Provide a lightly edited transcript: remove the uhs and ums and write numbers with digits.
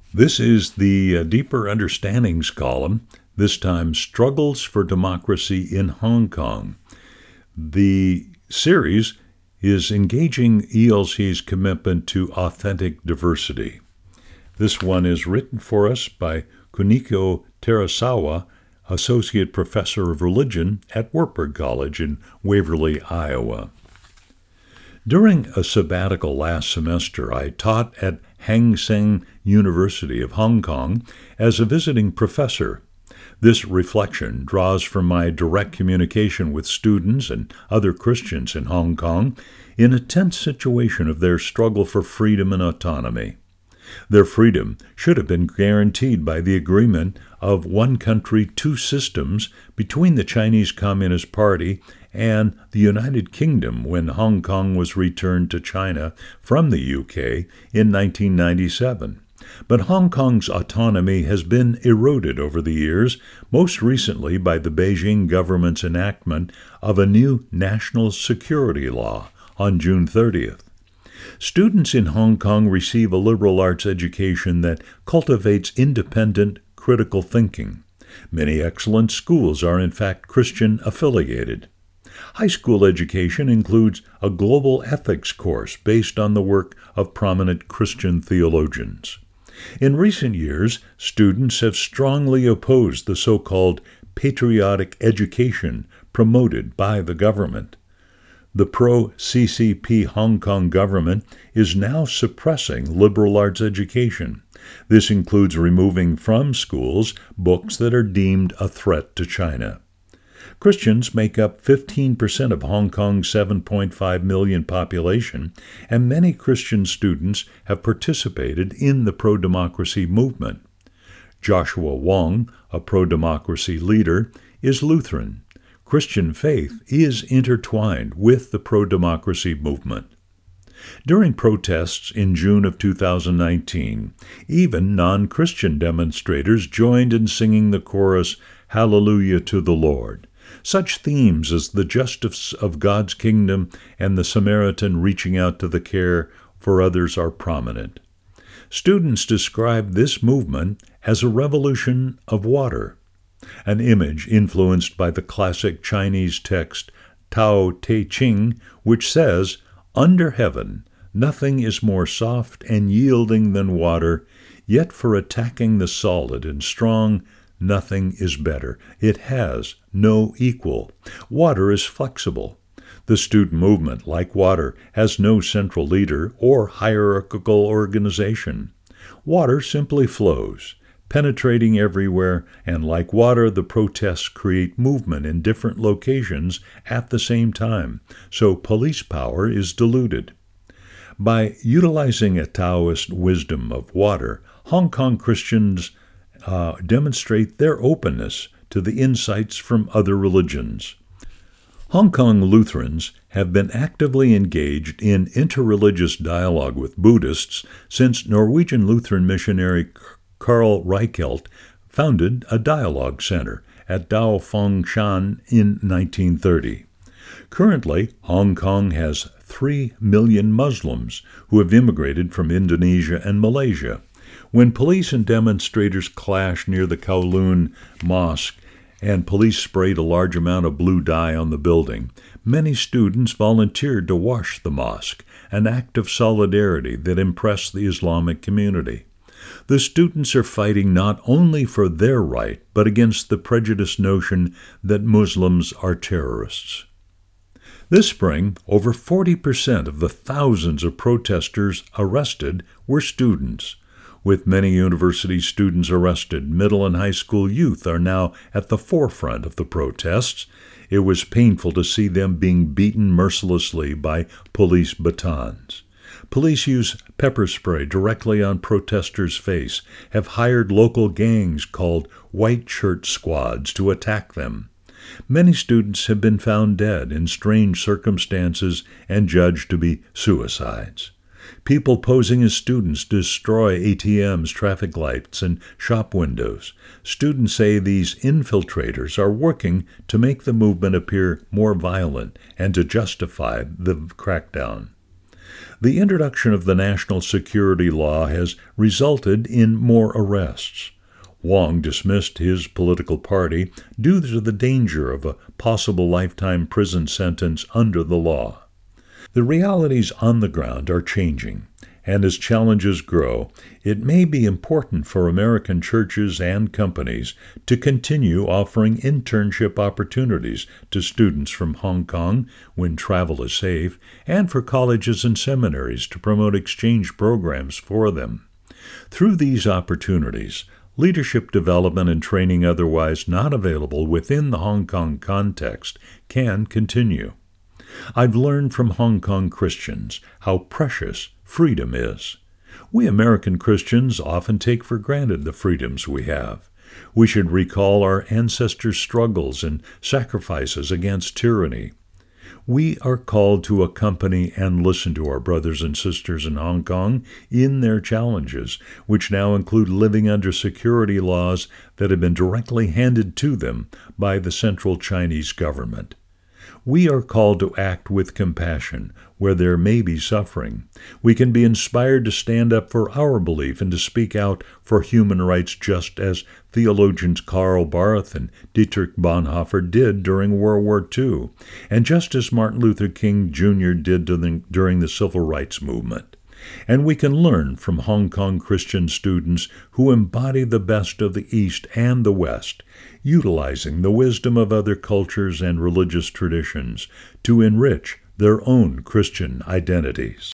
This is the Deeper Understandings column, this time Struggles for Democracy in Hong Kong. The series is engaging ELC's commitment to authentic diversity. This one is written for us by Kuniko Terasawa, Associate Professor of Religion at Wartburg College in Waverly, Iowa. During a sabbatical last semester, I taught at Hang Seng University of Hong Kong as a visiting professor. This reflection draws from my direct communication with students and other Christians in Hong Kong in a tense situation of their struggle for freedom and autonomy. Their freedom should have been guaranteed by the agreement of one country, two systems between the Chinese Communist Party and the United Kingdom when Hong Kong was returned to China from the UK in 1997. But Hong Kong's autonomy has been eroded over the years, most recently by the Beijing government's enactment of a new national security law on June 30th. Students in Hong Kong receive a liberal arts education that cultivates independent, critical thinking. Many excellent schools are in fact Christian affiliated. High school education includes a global ethics course based on the work of prominent Christian theologians. In recent years, students have strongly opposed the so-called patriotic education promoted by the government. The pro-CCP Hong Kong government is now suppressing liberal arts education. This includes removing from schools books that are deemed a threat to China. Christians make up 15% of Hong Kong's 7.5 million population, and many Christian students have participated in the pro-democracy movement. Joshua Wong, a pro-democracy leader, is Lutheran. Christian faith is intertwined with the pro-democracy movement. During protests in June of 2019, even non-Christian demonstrators joined in singing the chorus, "Hallelujah to the Lord." Such themes as the justice of God's kingdom and the Samaritan reaching out to the care for others are prominent. Students describe this movement as a revolution of water, an image influenced by the classic Chinese text Tao Te Ching, which says, "Under heaven, nothing is more soft and yielding than water, yet for attacking the solid and strong, nothing is better. It has no equal. Water is flexible." The student movement, like water, has no central leader or hierarchical organization. Water simply flows, penetrating everywhere, and like water, the protests create movement in different locations at the same time, so police power is diluted. By utilizing a Taoist wisdom of water, Hong Kong Christians demonstrate their openness to the insights from other religions. Hong Kong Lutherans have been actively engaged in interreligious dialogue with Buddhists since Norwegian Lutheran missionary Karl Reichelt founded a dialogue center at Dao Feng Shan in 1930. Currently, Hong Kong has 3 million Muslims who have immigrated from Indonesia and Malaysia. When police and demonstrators clashed near the Kowloon Mosque and police sprayed a large amount of blue dye on the building, many students volunteered to wash the mosque, an act of solidarity that impressed the Islamic community. The students are fighting not only for their right, but against the prejudiced notion that Muslims are terrorists. This spring, over 40% of the thousands of protesters arrested were students. With many university students arrested, middle and high school youth are now at the forefront of the protests. It was painful to see them being beaten mercilessly by police batons. Police use pepper spray directly on protesters' face, have hired local gangs called white shirt squads to attack them. Many students have been found dead in strange circumstances and judged to be suicides. People posing as students destroy ATMs, traffic lights, and shop windows. Students say these infiltrators are working to make the movement appear more violent and to justify the crackdown. The introduction of the national security law has resulted in more arrests. Wong dismissed his political party due to the danger of a possible lifetime prison sentence under the law. The realities on the ground are changing, and as challenges grow, it may be important for American churches and companies to continue offering internship opportunities to students from Hong Kong when travel is safe, and for colleges and seminaries to promote exchange programs for them. Through these opportunities, leadership development and training otherwise not available within the Hong Kong context can continue. I've learned from Hong Kong Christians how precious freedom is. We American Christians often take for granted the freedoms we have. We should recall our ancestors' struggles and sacrifices against tyranny. We are called to accompany and listen to our brothers and sisters in Hong Kong in their challenges, which now include living under security laws that have been directly handed to them by the Central Chinese government. We are called to act with compassion where there may be suffering. We can be inspired to stand up for our belief and to speak out for human rights just as theologians Karl Barth and Dietrich Bonhoeffer did during World War II, and just as Martin Luther King Jr. did during the Civil Rights Movement. And we can learn from Hong Kong Christian students who embody the best of the East and the West, utilizing the wisdom of other cultures and religious traditions to enrich their own Christian identities.